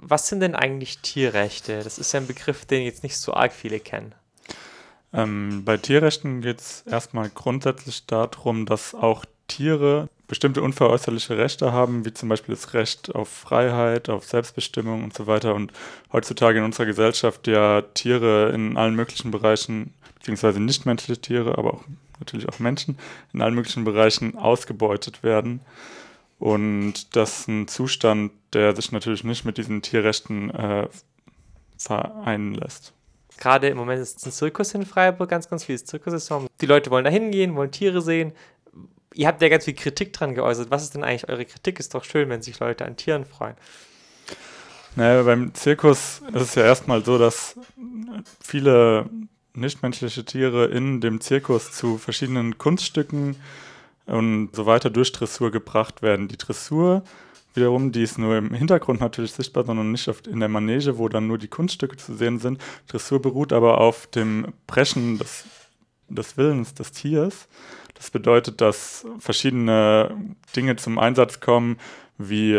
Was sind denn eigentlich Tierrechte? Das ist ja ein Begriff, den jetzt nicht so arg viele kennen. Bei Tierrechten geht es erstmal grundsätzlich darum, dass auch Tiere bestimmte unveräußerliche Rechte haben, wie zum Beispiel das Recht auf Freiheit, auf Selbstbestimmung und so weiter. Und heutzutage in unserer Gesellschaft ja Tiere in allen möglichen Bereichen, beziehungsweise nichtmenschliche Tiere, aber auch natürlich auch Menschen, in allen möglichen Bereichen ausgebeutet werden. Und das ist ein Zustand, der sich natürlich nicht mit diesen Tierrechten vereinen lässt. Gerade im Moment ist ein Zirkus in Freiburg, ganz, ganz viel Zirkussaison. Die Leute wollen da hingehen, wollen Tiere sehen. Ihr habt ja ganz viel Kritik dran geäußert. Was ist denn eigentlich eure Kritik? Ist doch schön, wenn sich Leute an Tieren freuen. Naja, beim Zirkus ist es ja erstmal so, dass viele nichtmenschliche Tiere in dem Zirkus zu verschiedenen Kunststücken und so weiter durch Dressur gebracht werden. Die Dressur wiederum, die ist nur im Hintergrund natürlich sichtbar, sondern nicht in der Manege, wo dann nur die Kunststücke zu sehen sind. Dressur beruht aber auf dem Preschen des Willens des Tiers. Das bedeutet, dass verschiedene Dinge zum Einsatz kommen, wie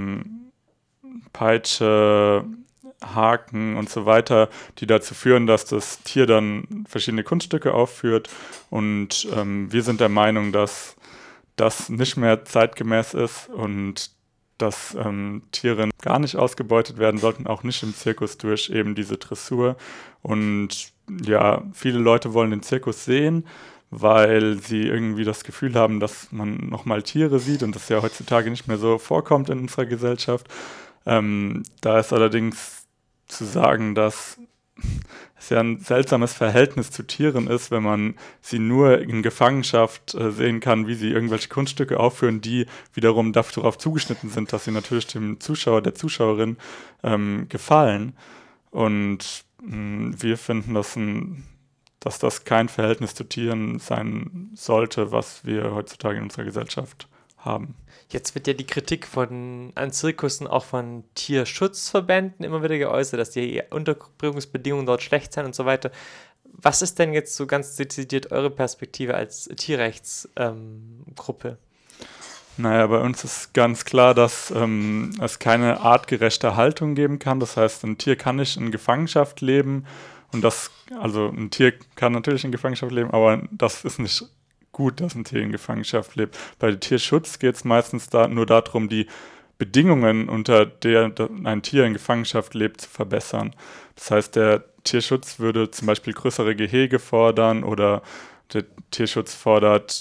Peitsche, Haken und so weiter, die dazu führen, dass das Tier dann verschiedene Kunststücke aufführt. Und wir sind der Meinung, dass das nicht mehr zeitgemäß ist und dass Tiere gar nicht ausgebeutet werden sollten, auch nicht im Zirkus durch eben diese Dressur. Und ja, viele Leute wollen den Zirkus sehen, weil sie irgendwie das Gefühl haben, dass man nochmal Tiere sieht und das ja heutzutage nicht mehr so vorkommt in unserer Gesellschaft. Da ist allerdings zu sagen, dass es ja ein seltsames Verhältnis zu Tieren ist, wenn man sie nur in Gefangenschaft sehen kann, wie sie irgendwelche Kunststücke aufführen, die wiederum darauf zugeschnitten sind, dass sie natürlich dem Zuschauer, der Zuschauerin gefallen. Und wir finden, dass das kein Verhältnis zu Tieren sein sollte, was wir heutzutage in unserer Gesellschaft haben. Jetzt wird ja die Kritik an Zirkussen auch von Tierschutzverbänden immer wieder geäußert, dass die Unterbringungsbedingungen dort schlecht sind und so weiter. Was ist denn jetzt so ganz dezidiert eure Perspektive als Tierrechtsgruppe? Naja, bei uns ist ganz klar, dass es keine artgerechte Haltung geben kann. Das heißt, ein Tier kann nicht in Gefangenschaft leben also ein Tier kann natürlich in Gefangenschaft leben, aber das ist nicht gut, dass ein Tier in Gefangenschaft lebt. Bei Tierschutz geht es meistens nur darum, die Bedingungen, unter der ein Tier in Gefangenschaft lebt, zu verbessern. Das heißt, der Tierschutz würde zum Beispiel größere Gehege fordern oder der Tierschutz fordert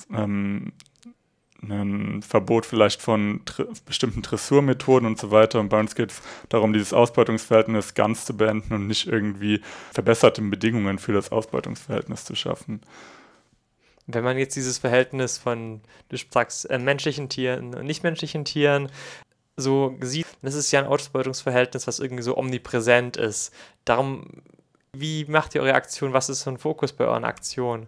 ein Verbot vielleicht von bestimmten Dressurmethoden und so weiter. Und bei uns geht es darum, dieses Ausbeutungsverhältnis ganz zu beenden und nicht irgendwie verbesserte Bedingungen für das Ausbeutungsverhältnis zu schaffen. Wenn man jetzt dieses Verhältnis von, du sagst, menschlichen Tieren und nichtmenschlichen Tieren so sieht, das ist ja ein Ausbeutungsverhältnis, was irgendwie so omnipräsent ist. Darum, wie macht ihr eure Aktion? Was ist so ein Fokus bei euren Aktionen?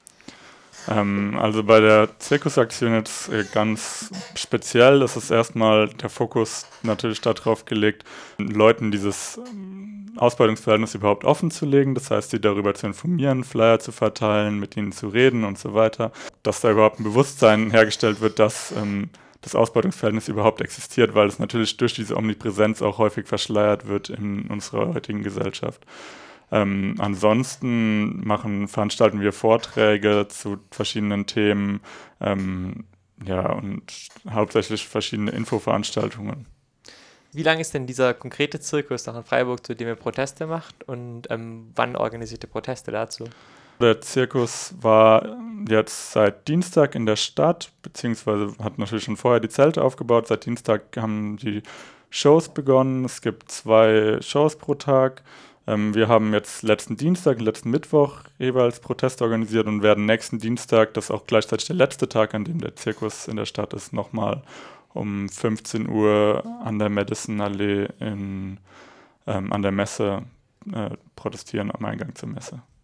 Also bei der Zirkusaktion jetzt ganz speziell ist es erstmal der Fokus natürlich darauf gelegt, Leuten dieses Ausbeutungsverhältnis überhaupt offen zu legen. Das heißt, sie darüber zu informieren, Flyer zu verteilen, mit ihnen zu reden und so weiter. Dass da überhaupt ein Bewusstsein hergestellt wird, dass das Ausbeutungsverhältnis überhaupt existiert, weil es natürlich durch diese Omnipräsenz auch häufig verschleiert wird in unserer heutigen Gesellschaft. Ansonsten veranstalten wir Vorträge zu verschiedenen Themen, und hauptsächlich verschiedene Infoveranstaltungen. Wie lange ist denn dieser konkrete Zirkus noch in Freiburg, zu dem ihr Proteste macht und wann organisiert ihr Proteste dazu? Der Zirkus war jetzt seit Dienstag in der Stadt, beziehungsweise hat natürlich schon vorher die Zelte aufgebaut. Seit Dienstag haben die Shows begonnen. Es gibt 2 Shows pro Tag. Wir haben jetzt letzten Dienstag und letzten Mittwoch jeweils Proteste organisiert und werden nächsten Dienstag, das ist auch gleichzeitig der letzte Tag, an dem der Zirkus in der Stadt ist, nochmal um 15 Uhr an der Madison-Allee an der Messe protestieren, am Eingang zur Messe.